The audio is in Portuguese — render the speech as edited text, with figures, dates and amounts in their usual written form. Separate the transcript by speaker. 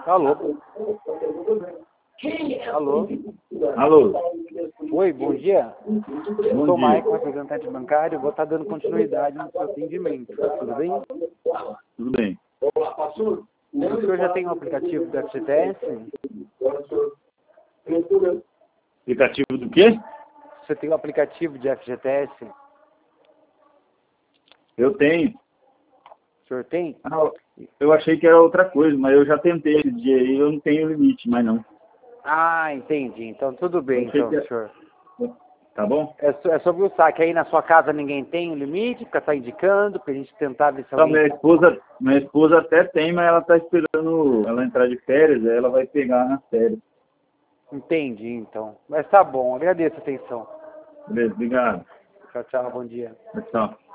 Speaker 1: Alô? Alô?
Speaker 2: Alô?
Speaker 1: Oi, bom dia. Eu sou o
Speaker 2: Bom dia.
Speaker 1: Maicon, representante bancário. Vou estar dando continuidade no seu atendimento. Tudo bem?
Speaker 2: Tudo bem.
Speaker 1: O senhor já tem um aplicativo do FGTS?
Speaker 2: Aplicativo do quê?
Speaker 1: Você tem um aplicativo de FGTS?
Speaker 2: Eu tenho.
Speaker 1: O senhor tem?
Speaker 2: Ah, eu achei que era outra coisa, mas eu já tentei esse dia aí, eu não tenho limite, mas não.
Speaker 1: Ah, entendi. Então tudo bem,
Speaker 2: Eu achei
Speaker 1: então,
Speaker 2: que
Speaker 1: senhor.
Speaker 2: Tá bom?
Speaker 1: É sobre o saque. Aí na sua casa ninguém tem o limite, porque está indicando, para a gente tentar ver se
Speaker 2: Então,
Speaker 1: alguém...
Speaker 2: minha esposa até tem, mas ela tá esperando ela entrar de férias, aí ela vai pegar nas férias.
Speaker 1: Entendi, então. Mas tá bom, agradeço a atenção.
Speaker 2: Beleza, obrigado.
Speaker 1: Tchau, tchau, bom dia.
Speaker 2: Tchau.